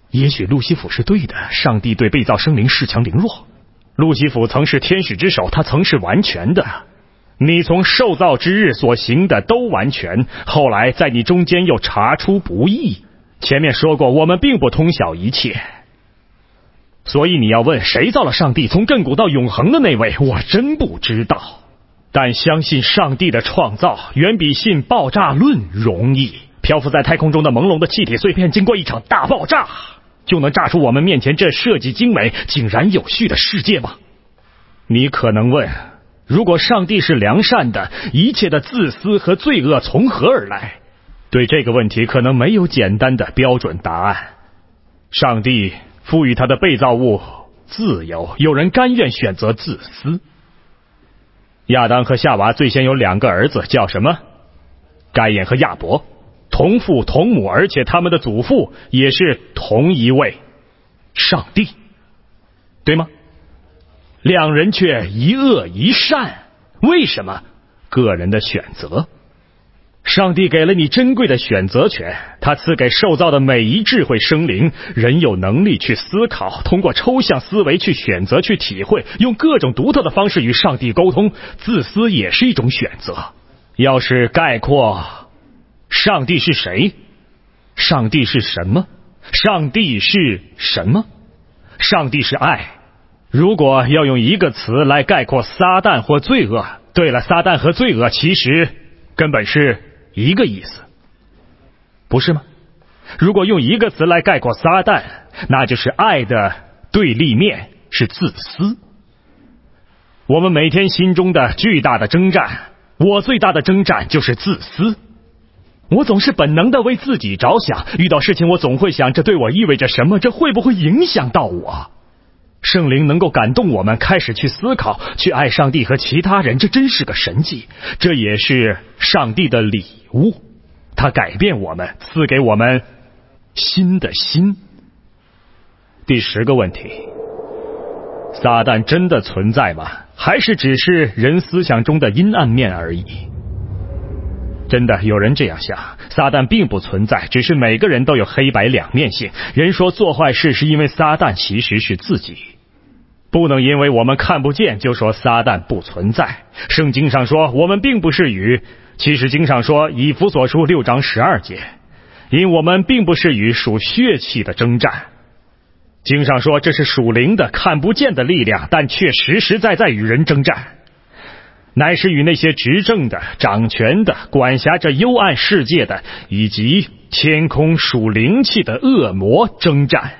也许路西弗是对的，上帝对被造生灵恃强凌弱。路西弗曾是天使之首，他曾是完全的。你从受造之日所行的都完全，后来在你中间又查出不义。前面说过，我们并不通晓一切。所以你要问谁造了上帝，从亘古到永恒的那位，我真不知道。但相信上帝的创造远比信爆炸论容易。漂浮在太空中的朦胧的气体碎片，经过一场大爆炸，就能炸出我们面前这设计精美、井然有序的世界吗？你可能问，如果上帝是良善的，一切的自私和罪恶从何而来？对这个问题可能没有简单的标准答案。上帝赋予他的被造物自由，有人甘愿选择自私。亚当和夏娃最先有两个儿子，叫什么？该隐和亚伯，同父同母，而且他们的祖父也是同一位上帝，对吗？两人却一恶一善，为什么？个人的选择。上帝给了你珍贵的选择权，他赐给受造的每一智慧生灵，人有能力去思考，通过抽象思维去选择，去体会，用各种独特的方式与上帝沟通。自私也是一种选择。要是概括上帝是谁？上帝是什么？上帝是什么？上帝是爱。如果要用一个词来概括撒旦或罪恶，对了，撒旦和罪恶其实根本是一个意思，不是吗？如果用一个词来概括撒旦，那就是爱的对立面是自私。我们每天心中的巨大的征战，我最大的征战就是自私。我总是本能的为自己着想，遇到事情我总会想，这对我意味着什么？这会不会影响到我？圣灵能够感动我们开始去思考，去爱上帝和其他人，这真是个神迹。这也是上帝的礼物，他改变我们，赐给我们新的心。第十个问题，撒旦真的存在吗？还是只是人思想中的阴暗面而已？真的有人这样想，撒旦并不存在，只是每个人都有黑白两面性。人说做坏事是因为撒旦，其实是自己。不能因为我们看不见就说撒旦不存在。圣经上说我们并不是与，其实经上说以弗所书六章十二节，因我们并不是与属血气的征战。经上说这是属灵的看不见的力量，但却实实在在与人征战，乃是与那些执政的、掌权的、管辖着幽暗世界的，以及天空属灵气的恶魔征战。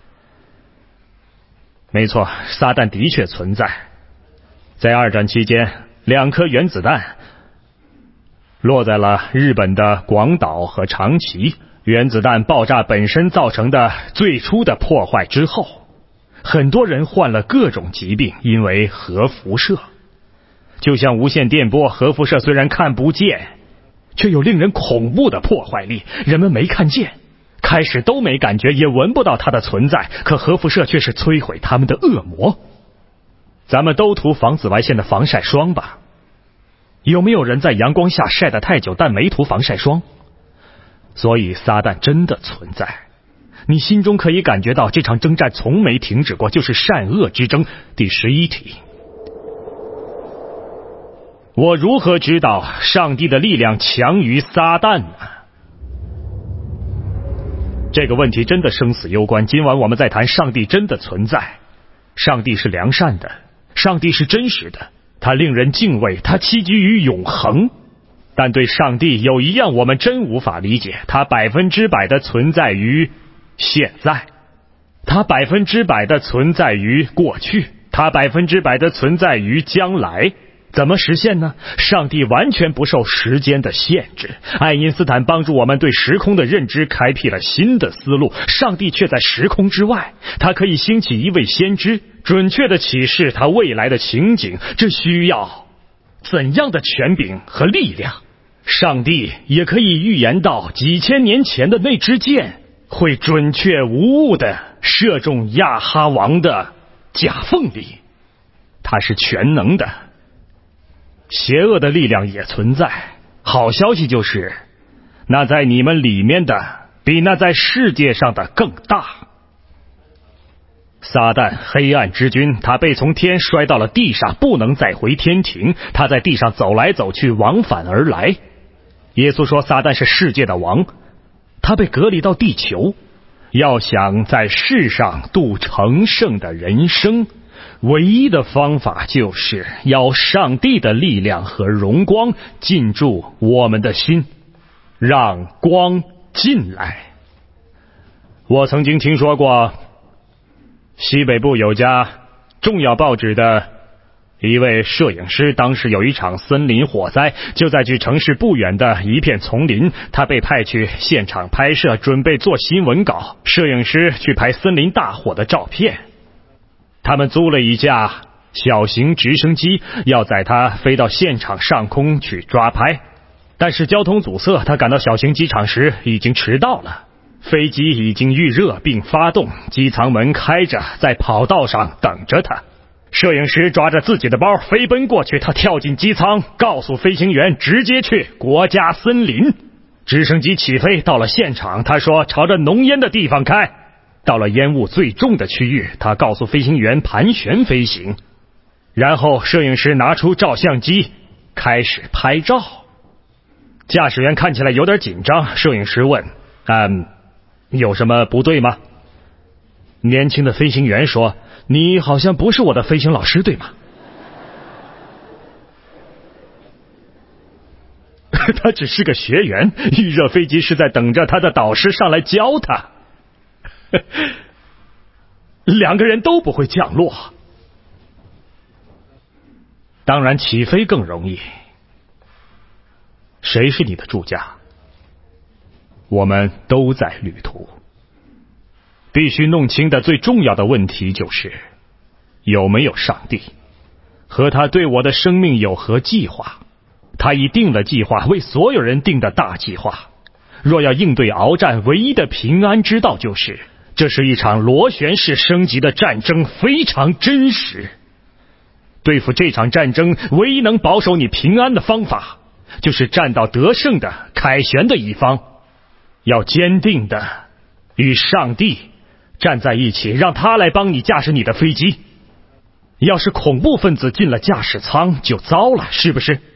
没错，撒旦的确存在。在二战期间，两颗原子弹落在了日本的广岛和长崎。原子弹爆炸本身造成的最初的破坏之后，很多人患了各种疾病，因为核辐射。就像无线电波，核辐射虽然看不见，却有令人恐怖的破坏力。人们没看见，开始都没感觉，也闻不到它的存在，可核辐射却是摧毁他们的恶魔。咱们都涂防紫外线的防晒霜吧？有没有人在阳光下晒得太久，但没涂防晒霜？所以撒旦真的存在，你心中可以感觉到这场征战从没停止过，就是善恶之争。第十一题，我如何知道上帝的力量强于撒旦呢？这个问题真的生死攸关。今晚我们在谈上帝真的存在，上帝是良善的，上帝是真实的，他令人敬畏，他栖居于永恒。但对上帝有一样我们真无法理解，他百分之百的存在于现在，他百分之百的存在于过去，他百分之百的存在于将来。怎么实现呢？上帝完全不受时间的限制。爱因斯坦帮助我们对时空的认知开辟了新的思路，上帝却在时空之外，他可以兴起一位先知，准确地启示他未来的情景。这需要怎样的权柄和力量？上帝也可以预言到几千年前的那支箭会准确无误地射中亚哈王的甲缝里，他是全能的。邪恶的力量也存在，好消息就是那在你们里面的比那在世界上的更大。 撒旦，黑暗之君，他被从天摔到了地上，不能再回天庭。他在地上走来走去，往返而来。耶稣说撒旦是世界的王，他被隔离到地球，要想在世上度成圣的人生，唯一的方法就是要上帝的力量和荣光进驻我们的心，让光进来。我曾经听说过西北部有家重要报纸的一位摄影师，当时有一场森林火灾，就在距城市不远的一片丛林，他被派去现场拍摄，准备做新闻稿。摄影师去拍森林大火的照片，他们租了一架小型直升机，要载他飞到现场上空去抓拍。但是交通阻塞，他赶到小型机场时已经迟到了。飞机已经预热并发动，机舱门开着，在跑道上等着他。摄影师抓着自己的包飞奔过去，他跳进机舱，告诉飞行员直接去国家森林。直升机起飞到了现场，他说朝着浓烟的地方开。到了烟雾最重的区域，他告诉飞行员盘旋飞行。然后摄影师拿出照相机开始拍照。驾驶员看起来有点紧张，摄影师问嗯，有什么不对吗？年轻的飞行员说，你好像不是我的飞行老师，对吗？他只是个学员，预热飞机是在等着他的导师上来教他。两个人都不会降落。当然起飞更容易。谁是你的助驾？我们都在旅途。必须弄清的最重要的问题就是有没有上帝，和他对我的生命有何计划。他已定了计划，为所有人定的大计划。若要应对鏖战，唯一的平安之道就是这是一场螺旋式升级的战争，非常真实。对付这场战争，唯一能保守你平安的方法就是站到得胜的凯旋的一方，要坚定的与上帝站在一起，让他来帮你驾驶你的飞机。要是恐怖分子进了驾驶舱就糟了，是不是？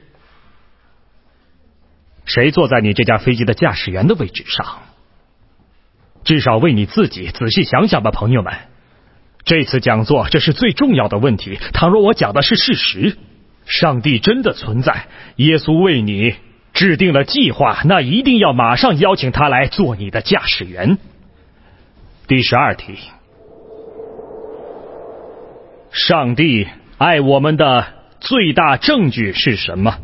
谁坐在你这架飞机的驾驶员的位置上？至少为你自己仔细想想吧，朋友们。这次讲座这是最重要的问题。倘若我讲的是事实，上帝真的存在，耶稣为你制定了计划，那一定要马上邀请他来做你的驾驶员。第十二题，上帝爱我们的最大证据是什么？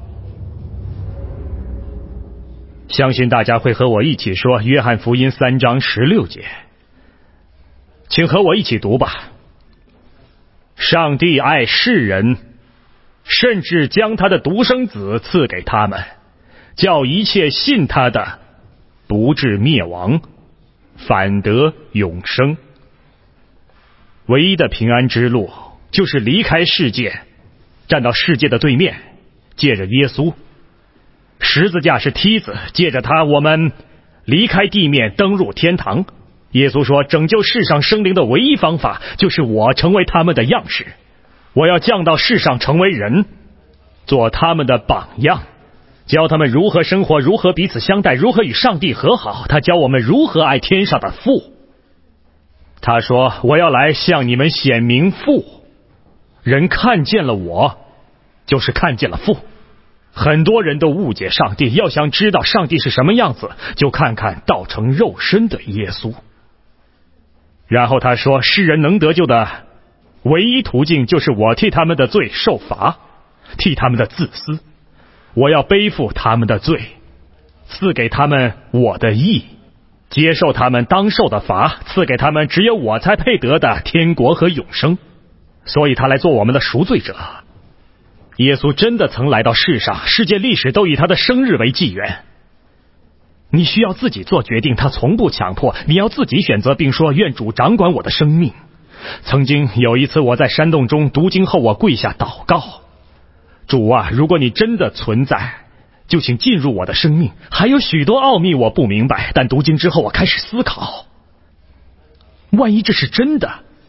相信大家会和我一起说约翰福音三章十六节，请和我一起读吧。上帝爱世人，甚至将他的独生子赐给他们，叫一切信他的不至灭亡，反得永生。唯一的平安之路就是离开世界，站到世界的对面，借着耶稣。十字架是梯子，借着它我们离开地面，登入天堂。耶稣说，拯救世上生灵的唯一方法就是我成为他们的样式，我要降到世上成为人，做他们的榜样，教他们如何生活，如何彼此相待，如何与上帝和好。他教我们如何爱天上的父。他说，我要来向你们显明父，人看见了我就是看见了父。很多人都误解上帝，要想知道上帝是什么样子，就看看道成肉身的耶稣。然后他说，世人能得救的唯一途径就是我替他们的罪受罚，替他们的自私，我要背负他们的罪，赐给他们我的义，接受他们当受的罚，赐给他们只有我才配得的天国和永生。所以他来做我们的赎罪者。耶稣真的曾来到世上，世界历史都以他的生日为纪元。你需要自己做决定，他从不强迫，你要自己选择，并说愿主掌管我的生命。曾经有一次我在山洞中读经后，我跪下祷告，主啊，如果你真的存在，就请进入我的生命。还有许多奥秘我不明白，但读经之后我开始思考，万一这是真的，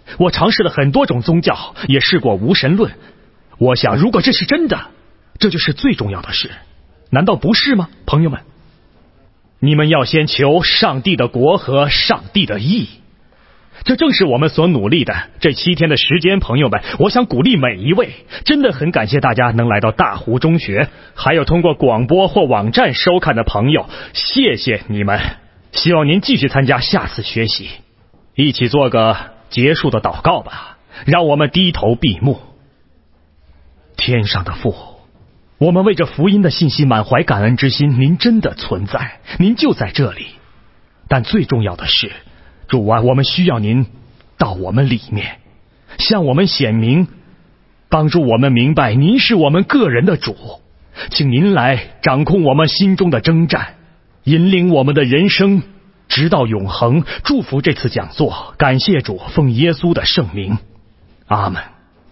我尝试了很多种宗教，也试过无神论。我想，如果这是真的，这就是最重要的事，难道不是吗，朋友们？你们要先求上帝的国和上帝的义，这正是我们所努力的。这七天的时间，朋友们，我想鼓励每一位，真的很感谢大家能来到大湖中学，还有通过广播或网站收看的朋友，谢谢你们。希望您继续参加下次学习，一起做个结束的祷告吧。让我们低头闭目。天上的父，我们为这福音的信息满怀感恩之心，您真的存在，您就在这里。但最重要的是，主啊，我们需要您到我们里面，向我们显明，帮助我们明白您是我们个人的主。请您来掌控我们心中的征战，引领我们的人生直到永恒。祝福这次讲座，感谢主，奉耶稣的圣名，阿们。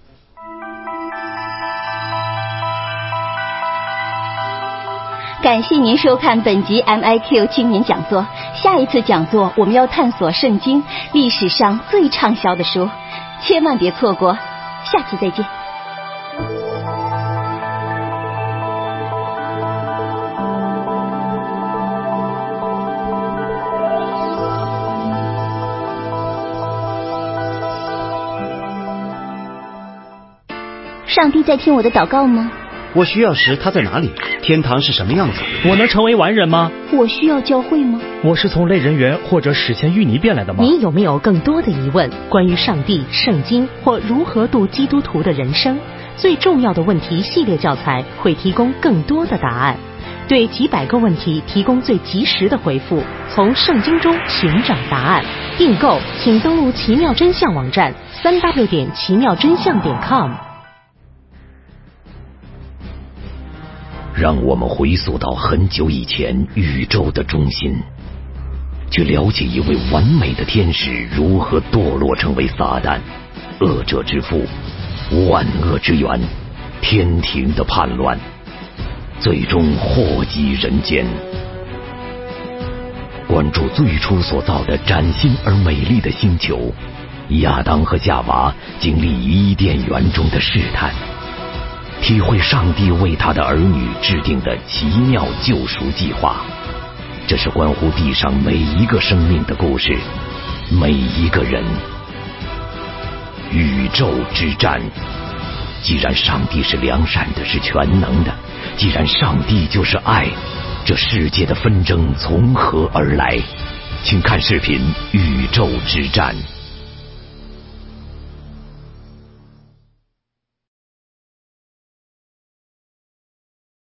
感谢您收看本集 M I Q 青年讲座。下一次讲座我们要探索圣经历史上最畅销的书，千万别错过。下次再见。上帝在听我的祷告吗？ 我需要时他在哪里？天堂是什么样子？ 我能成为完人吗？ 我需要教会吗？ 我是从类人猿或者史前淤泥变来的吗？ 你有没有更多的疑问？关于上帝、圣经或如何度基督徒的人生？最重要的问题系列教材会提供更多的答案，对几百个问题提供最及时的回复，从圣经中寻找答案。订购请登录奇妙真相网站 三 w 点奇妙真相点 com。 让我们回溯到很久以前宇宙的中心，去了解一位完美的天使如何堕落成为撒旦，恶者之父，万恶之源，天庭的叛乱，最终祸及人间。关注最初所造的崭新而美丽的星球，亚当和夏娃经历伊甸园中的试探，体会上帝为他的儿女制定的奇妙救赎计划。这是关乎地上每一个生命的故事，每一个人。宇宙之战，既然上帝是良善的，是全能的，既然上帝就是爱，这世界的纷争从何而来？请看视频《宇宙之战》。